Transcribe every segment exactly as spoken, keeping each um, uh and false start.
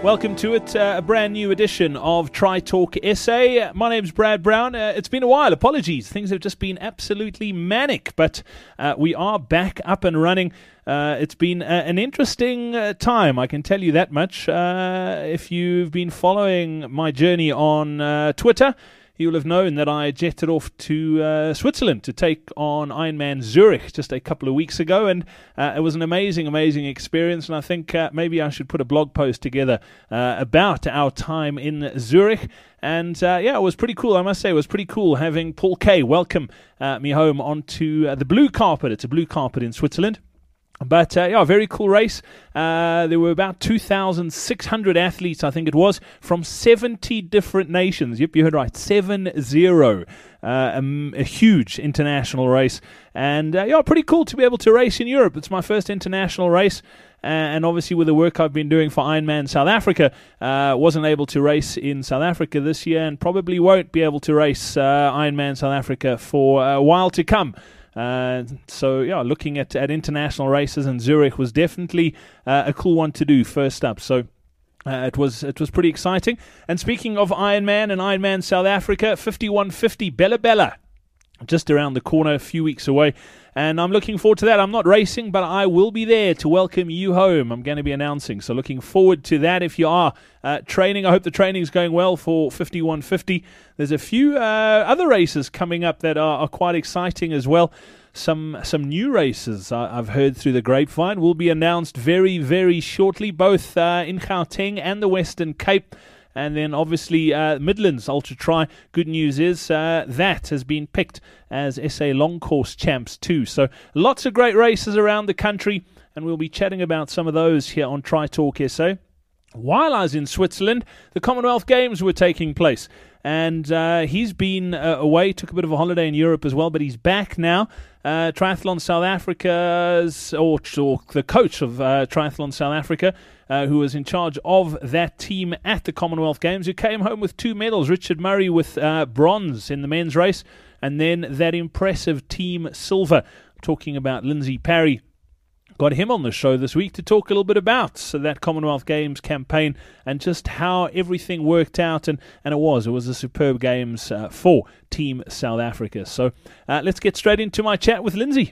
Welcome to it, uh, a brand new edition of Tri Talk S A. My name's Brad Brown. Uh, it's been a while, apologies. Things have just been absolutely manic, but uh, we are back up and running. Uh, it's been uh, an interesting uh, time, I can tell you that much. Uh, if you've been following my journey on uh, Twitter, you'll have known that I jetted off to uh, Switzerland to take on Ironman Zurich just a couple of weeks ago, and uh, it was an amazing, amazing experience, and I think uh, maybe I should put a blog post together uh, about our time in Zurich. And uh, yeah, it was pretty cool, I must say. It was pretty cool having Paul Kay welcome uh, me home onto uh, the blue carpet. It's a blue carpet in Switzerland. But, uh, yeah, a very cool race. Uh, there were about two thousand six hundred athletes, I think it was, from seventy different nations. Yep, you heard right, seven zero. Uh, a, a huge international race. And, uh, yeah, pretty cool to be able to race in Europe. It's my first international race. Uh, and obviously with the work I've been doing for Ironman South Africa, uh, wasn't able to race in South Africa this year and probably won't be able to race uh, Ironman South Africa for a while to come. Uh, so, yeah, looking at, at international races, and Zurich was definitely uh, a cool one to do first up. So uh, it was it was pretty exciting. And speaking of Ironman and Ironman South Africa, fifty-one fifty Bella Bella, just around the corner, a few weeks away. And I'm looking forward to that. I'm not racing, but I will be there to welcome you home. I'm going to be announcing. So looking forward to that. If you are uh, training, I hope the training is going well for fifty-one fifty. There's a few uh, other races coming up that are, are quite exciting as well. Some some new races I, I've heard through the grapevine will be announced very, very shortly, both uh, in Gauteng and the Western Cape. And then obviously uh, Midlands Ultra Tri. Good news is uh, that has been picked as S A Long Course Champs too. So lots of great races around the country, and we'll be chatting about some of those here on Tri Talk S A. While I was in Switzerland, the Commonwealth Games were taking place. And uh, he's been uh, away, took a bit of a holiday in Europe as well, but he's back now. Uh, Triathlon South Africa's, or, or the coach of uh, Triathlon South Africa, uh, who was in charge of that team at the Commonwealth Games, who came home with two medals. Richard Murray with uh, bronze in the men's race, and then that impressive team silver. Talking about Lindsay Parry. Got him on the show this week to talk a little bit about so that Commonwealth Games campaign and just how everything worked out. And, and it was. It was a superb Games uh, for Team South Africa. So uh, let's get straight into my chat with Lindsay.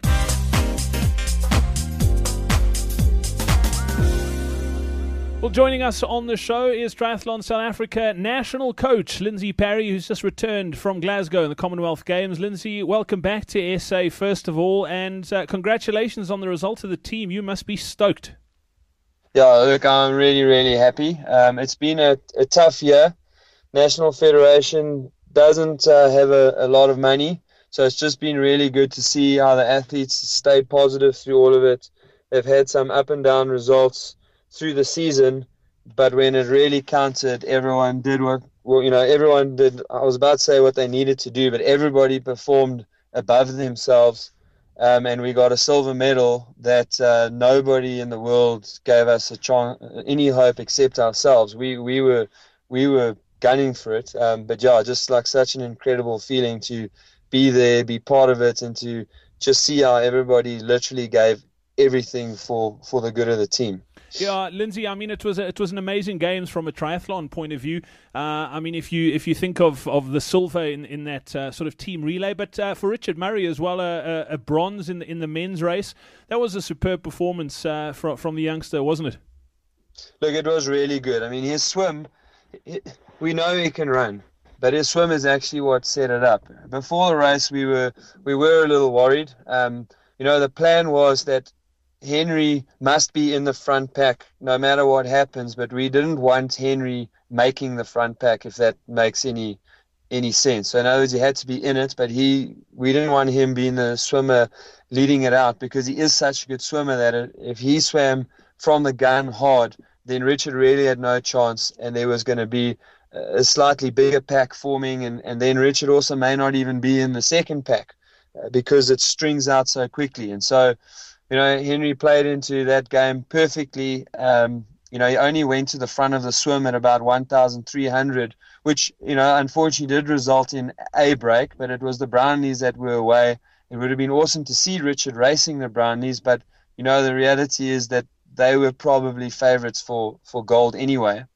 Well, joining us on the show is Triathlon South Africa national coach Lindsay Parry, who's just returned from Glasgow in the Commonwealth Games. Lindsay, welcome back to S A first of all, and uh, congratulations on the result of the team. You must be stoked. Yeah, look, I'm really, really happy. Um, it's been a, a tough year. National Federation doesn't uh, have a, a lot of money, so it's just been really good to see how the athletes stayed positive through all of it. They've had some up and down results through the season, but when it really counted, everyone did what, well, you know, everyone did, I was about to say what they needed to do, but everybody performed above themselves, um, and we got a silver medal that uh, nobody in the world gave us a chance, any hope except ourselves. We we were we were gunning for it, um, but yeah, just like such an incredible feeling to be there, be part of it, and to just see how everybody literally gave everything for, for the good of the team. Yeah, Lindsay, I mean, it was a, it was an amazing games from a triathlon point of view. Uh, I mean, if you if you think of, of the silver in in that uh, sort of team relay, but uh, for Richard Murray as well, a, a bronze in the, in the men's race. That was a superb performance uh, from from the youngster, wasn't it? Look, it was really good. I mean, his swim, it, we know he can run, but his swim is actually what set it up. Before the race, we were we were a little worried. Um, you know, the plan was that Henry must be in the front pack no matter what happens, but we didn't want Henry making the front pack, if that makes any any sense. So in other words, he had to be in it, but he we didn't want him being the swimmer leading it out, because he is such a good swimmer that if he swam from the gun hard, then Richard really had no chance, and there was going to be a slightly bigger pack forming, and, and then Richard also may not even be in the second pack uh, because it strings out so quickly. And so, you know, Henry played into that game perfectly. Um, you know, he only went to the front of the swim at about one thousand three hundred, which, you know, unfortunately did result in a break, but it was the Brownies that were away. It would have been awesome to see Richard racing the Brownies, but, you know, the reality is that they were probably favorites for, for gold anyway.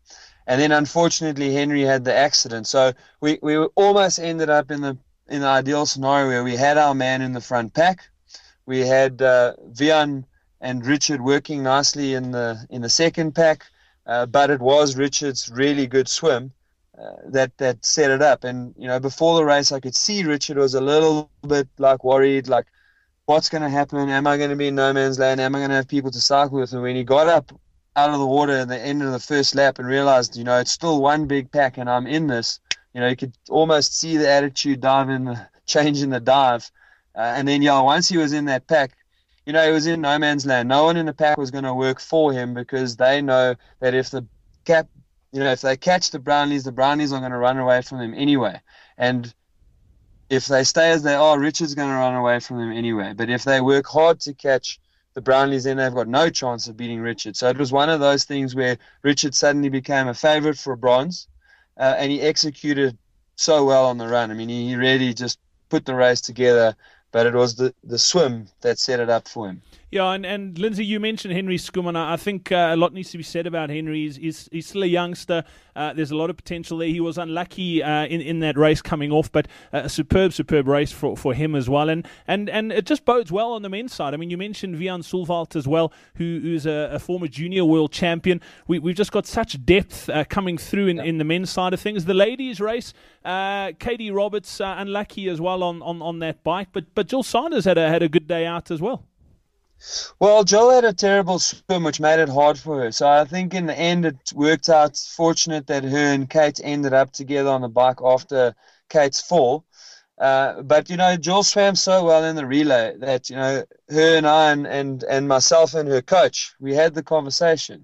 And then unfortunately Henry had the accident. So we, we almost ended up in the in the ideal scenario where we had our man in the front pack. We had uh, Wiaan and Richard working nicely in the in the second pack, uh, but it was Richard's really good swim uh, that that set it up. And you know, before the race, I could see Richard was a little bit like worried, like what's going to happen? Am I going to be in no man's land? Am I going to have people to cycle with? And when he got up out of the water at the end of the first lap and realized, you know, it's still one big pack and I'm in this. You know, you could almost see the attitude dive in the change in the dive. Uh, and then, yeah, once he was in that pack, you know, he was in no man's land. No one in the pack was going to work for him because they know that if the cap, you know, if they catch the Brownlees, the Brownlees are going to run away from them anyway. And if they stay as they are, Richard's going to run away from them anyway. But if they work hard to catch the Brownlees, then they've got no chance of beating Richard. So it was one of those things where Richard suddenly became a favorite for bronze. Uh, and he executed so well on the run. I mean, he, he really just put the race together, but it was the, the swim that set it up for him. Yeah, and, and Lindsay, you mentioned Henry Schoeman. I think uh, a lot needs to be said about Henry. He's, he's, he's still a youngster. Uh, there's a lot of potential there. He was unlucky uh, in, in that race coming off, but uh, a superb, superb race for, for him as well. And, and and it just bodes well on the men's side. I mean, you mentioned Wiaan Soelwalt as well, who, who's a, a former junior world champion. We, we've just got such depth uh, coming through in, in the men's side of things. The ladies' race, uh, Katie Roberts, uh, unlucky as well on, on, on that bike, but but Jill Sanders had a, had a good day out as well. Well, Jill had a terrible swim, which made it hard for her. So I think in the end it worked out. Fortunate that her and Kate ended up together on the bike after Kate's fall. Uh, but, you know, Jill swam so well in the relay that, you know, her and I and, and, and myself and her coach, we had the conversation.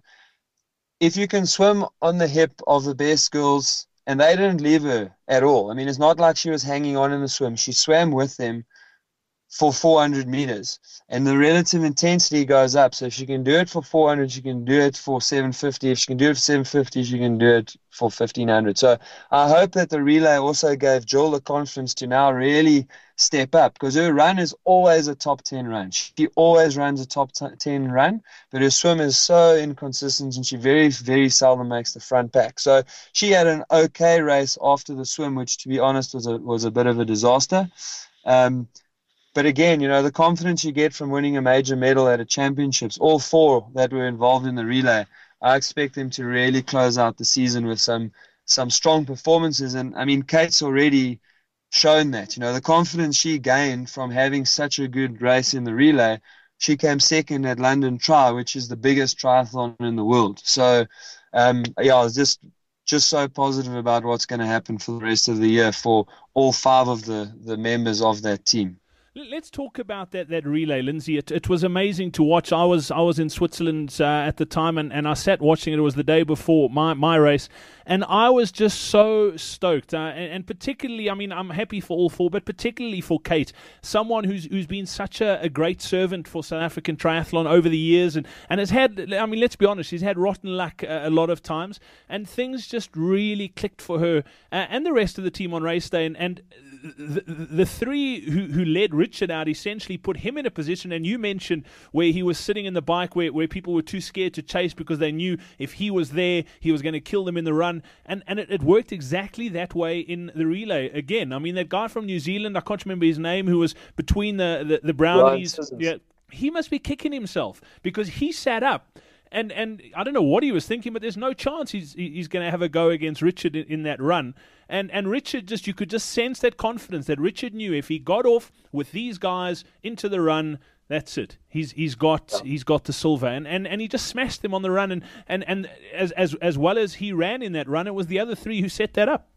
If you can swim on the hip of the best girls, and they didn't leave her at all. I mean, it's not like she was hanging on in the swim. She swam with them for four hundred meters, and the relative intensity goes up. So if she can do it for four hundred, she can do it for seven fifty. If she can do it for seven fifty, she can do it for fifteen hundred. So I hope that the relay also gave Jill the confidence to now really step up, because her run is always a top ten run. She always runs a top ten run, but her swim is so inconsistent and she very, very seldom makes the front pack. So she had an okay race after the swim, which to be honest was a, was a bit of a disaster. Um, But again, you know, the confidence you get from winning a major medal at a championships, all four that were involved in the relay, I expect them to really close out the season with some some strong performances. And I mean, Kate's already shown that, you know, the confidence she gained from having such a good race in the relay. She came second at London Tri, which is the biggest triathlon in the world. So, um, yeah, I was just just so positive about what's going to happen for the rest of the year for all five of the, the members of that team. Let's talk about that, that relay, Lindsay. It, it was amazing to watch. I was I was in Switzerland uh, at the time, and, and I sat watching it. It was the day before my, my race, and I was just so stoked. Uh, and, and particularly, I mean, I'm happy for all four, but particularly for Kate, someone who's who's been such a, a great servant for South African triathlon over the years, and, and has had, I mean, let's be honest, she's had rotten luck a, a lot of times, and things just really clicked for her uh, and the rest of the team on race day. And, and the, the three who, who led Richard out essentially put him in a position, and you mentioned where he was sitting in the bike where, where people were too scared to chase because they knew if he was there, he was going to kill them in the run. And and it, it worked exactly that way in the relay again. I mean, that guy from New Zealand, I can't remember his name, who was between the, the, the Brownies. Yeah, he must be kicking himself because he sat up. And and I don't know what he was thinking, but there's no chance he's he's going to have a go against Richard in, in that run. And and Richard just, you could just sense that confidence that Richard knew if he got off with these guys into the run, that's it. He's he's got yeah. he's got the silver, and, and, and he just smashed them on the run. And, and, and as as as well as he ran in that run, it was the other three who set that up.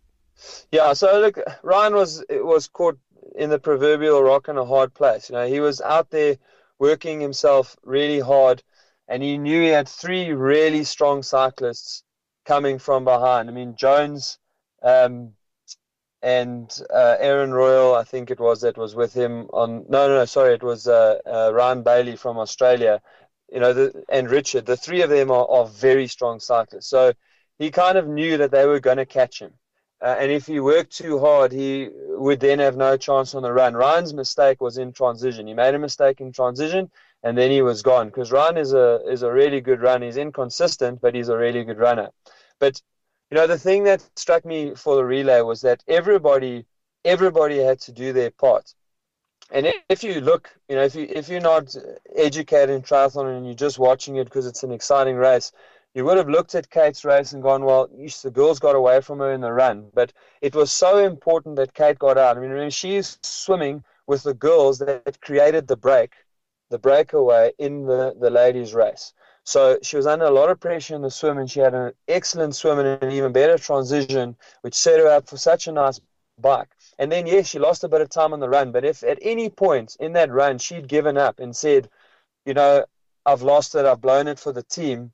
Yeah. So look, Ryan was was caught in the proverbial rock and a hard place. You know, he was out there working himself really hard. And he knew he had three really strong cyclists coming from behind. I mean, Jones um, and uh, Aaron Royal, I think it was, that was with him on. No, no, no, sorry, it was uh, uh, Ryan Bailey from Australia. You know, the, and Richard. The three of them are, are very strong cyclists. So he kind of knew that they were going to catch him. Uh, and if he worked too hard, he would then have no chance on the run. Ryan's mistake was in transition. He made a mistake in transition, and then he was gone. Because Ryan is a is a really good runner. He's inconsistent, but he's a really good runner. But, you know, the thing that struck me for the relay was that everybody, everybody had to do their part. And if you look, you know, if you if you're not educated in triathlon and you're just watching it because it's an exciting race, you would have looked at Kate's race and gone, well, the girls got away from her in the run. But it was so important that Kate got out. I mean, remember, she's swimming with the girls that created the break, the breakaway in the, the ladies' race. So she was under a lot of pressure in the swim, and she had an excellent swim and an even better transition, which set her up for such a nice bike. And then, yes, she lost a bit of time on the run, but if at any point in that run she'd given up and said, you know, I've lost it, I've blown it for the team,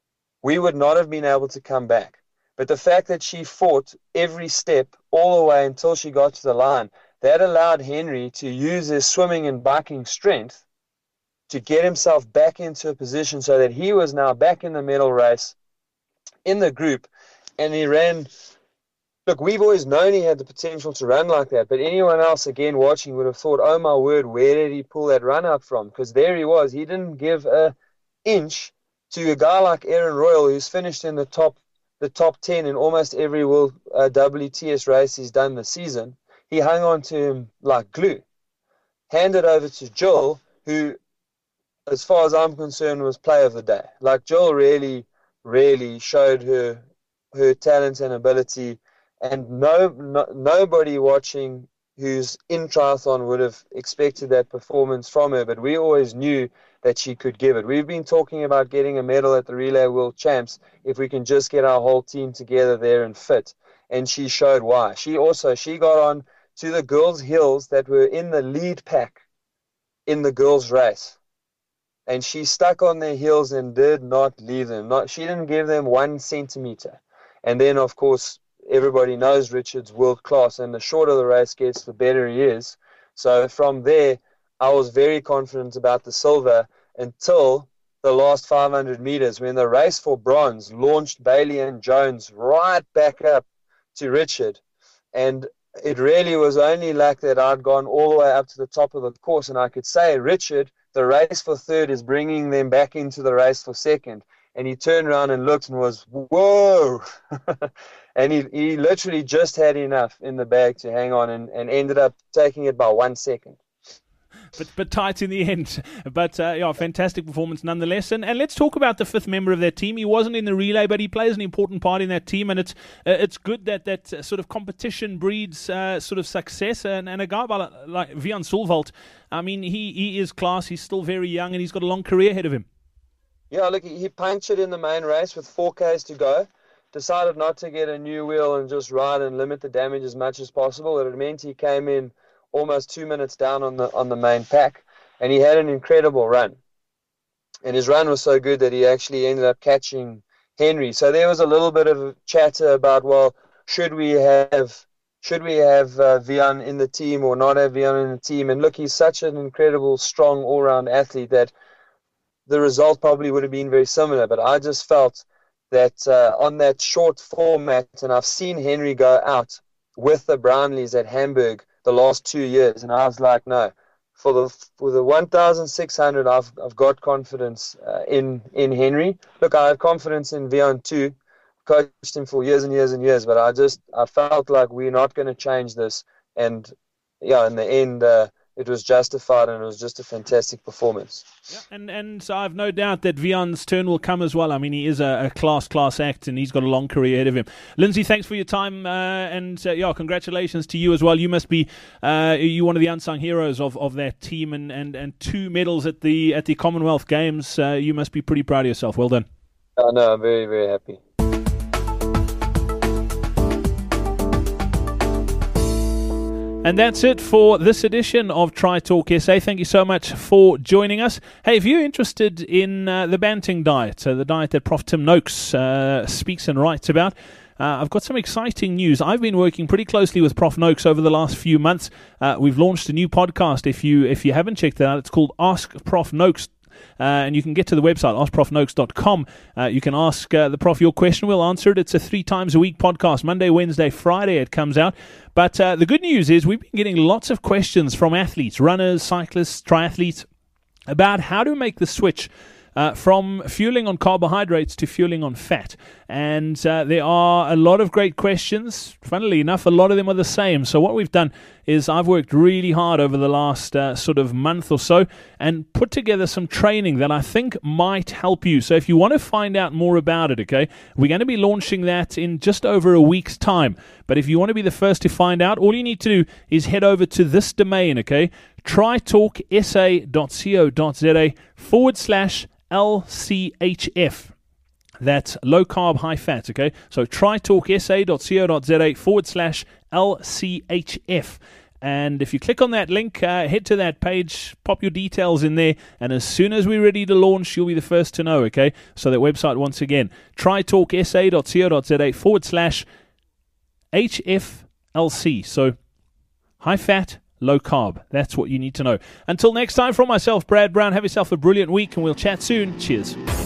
we would not have been able to come back. But the fact that she fought every step all the way until she got to the line, that allowed Henry to use his swimming and biking strength to get himself back into a position so that he was now back in the medal race in the group, and he ran. Look, we've always known he had the potential to run like that, but anyone else, again, watching would have thought, oh my word, where did he pull that run up from? Because there he was. He didn't give an inch to a guy like Aaron Royal, who's finished in the top the top ten in almost every World uh, W T S race he's done this season. He hung on to him like glue. Handed over to Jill, who, as far as I'm concerned, was player of the day. Like, Jill really, really showed her her talent and ability. And no, no, nobody watching who's in triathlon would have expected that performance from her, but we always knew that she could give it. We've been talking about getting a medal at the Relay World Champs if we can just get our whole team together there and fit, and she showed why. She also, she got on to the girls' heels that were in the lead pack in the girls' race, and she stuck on their heels and did not leave them. Not, she didn't give them one centimeter. And then, of course, everybody knows Richard's world class, and the shorter the race gets, the better he is. So from there, I was very confident about the silver until the last five hundred meters, when the race for bronze launched Bailey and Jones right back up to Richard. And it really was only luck that I'd gone all the way up to the top of the course, and I could say, Richard, the race for third is bringing them back into the race for second. And he turned around and looked and was, whoa! And he, he literally just had enough in the bag to hang on, and, and ended up taking it by one second. But but tight in the end. But uh, yeah, fantastic performance nonetheless. And and let's talk about the fifth member of that team. He wasn't in the relay, but he plays an important part in that team. And it's uh, it's good that that uh, sort of competition breeds uh, sort of success. And, and a guy by, like Wiaan Solvalt, I mean, he, he is class. He's still very young, and he's got a long career ahead of him. Yeah, look, he punctured in the main race with four Ks to go. Decided not to get a new wheel and just ride and limit the damage as much as possible. It meant he came in almost two minutes down on the on the main pack, and he had an incredible run. And his run was so good that he actually ended up catching Henry. So there was a little bit of chatter about, well, should we have should we have uh, Wiaan in the team or not have Wiaan in the team? And look, he's such an incredible, strong, all-round athlete that the result probably would have been very similar. But I just felt that uh, on that short format, and I've seen Henry go out with the Brownlees at Hamburg the last two years, and I was like, no, for the for the one thousand six hundred, I've I've got confidence uh, in in Henry. Look, I have confidence in Wiaan too. Coached him for years and years and years, but I just I felt like we're not going to change this, and yeah, in the end, uh, it was justified, and it was just a fantastic performance. Yeah, and and so I've no doubt that Wiaan's turn will come as well. I mean, he is a, a class class act, and he's got a long career ahead of him. Lindsay, thanks for your time, uh, and uh, yeah, congratulations to you as well. You must be uh, you one of the unsung heroes of, of that team, and, and, and two medals at the at the Commonwealth Games. Uh, you must be pretty proud of yourself. Well done. Oh, no, I'm very very happy. And that's it for this edition of Tri Talk S A. Thank you so much for joining us. Hey, if you're interested in uh, the Banting diet, uh, the diet that Professor Tim Noakes uh, speaks and writes about, uh, I've got some exciting news. I've been working pretty closely with Professor Noakes over the last few months. Uh, we've launched a new podcast. If you if you haven't checked it out, it's called Ask Professor Noakes. Uh, and you can get to the website, ask prof noakes dot com. Uh, you can ask uh, the Prof your question. We'll answer it. It's a three times a week podcast. Monday, Wednesday, Friday it comes out. But uh, the good news is we've been getting lots of questions from athletes, runners, cyclists, triathletes, about how to make the switch uh, from fueling on carbohydrates to fueling on fat. And uh, there are a lot of great questions. Funnily enough, a lot of them are the same. So what we've done is I've worked really hard over the last uh, sort of month or so and put together some training that I think might help you. So if you want to find out more about it, okay, we're going to be launching that in just over a week's time. But if you want to be the first to find out, all you need to do is head over to this domain, okay, trytalksa.co.za forward slash LCHF. That's low carb, high fat, okay? So trytalksa.co.za forward slash LCHF. And if you click on that link, uh, head to that page, pop your details in there, and as soon as we're ready to launch, you'll be the first to know, okay? So that website, once again, trytalksa.co.za forward slash H F L C. So high fat, low carb. That's what you need to know. Until next time, from myself, Brad Brown, have yourself a brilliant week, and we'll chat soon. Cheers.